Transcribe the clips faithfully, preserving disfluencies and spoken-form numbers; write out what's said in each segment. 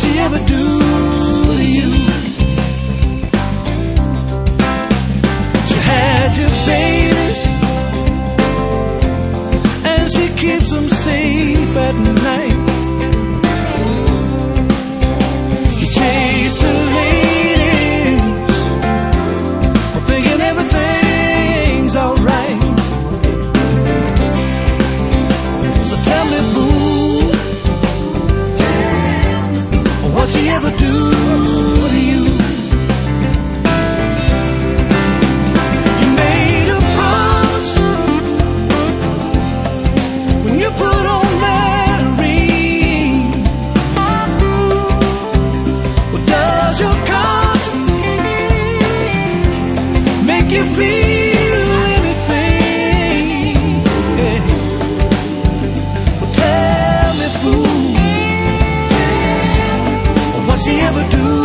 she ever do to you? She had your babies, and she keeps them safe at night. You chase the ladies, thinking everything's alright. So tell me, boo, what'd she ever do to you? You made a promise when you put on that ring. Well, does your conscience make you feel anything? Yeah. Well, tell me, fool, what'd she ever do to you?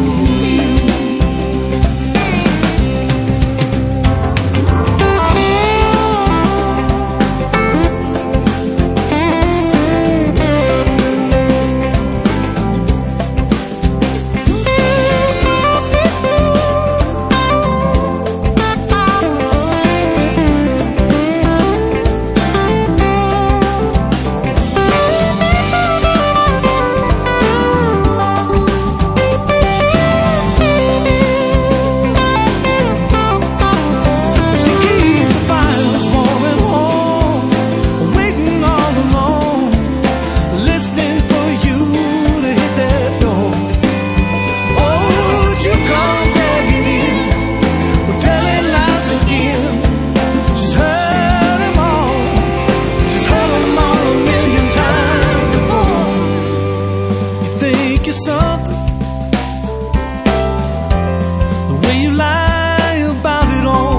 She keeps the fires warming home, waiting all alone, listening for you to hit that door. Oh, would you come begging in, or telling lies again? She's heard them all, she's heard them all a million times before. You think you're something, the way you lie about it all.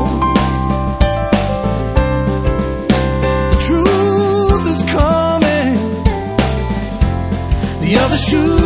The truth is coming, the other shoe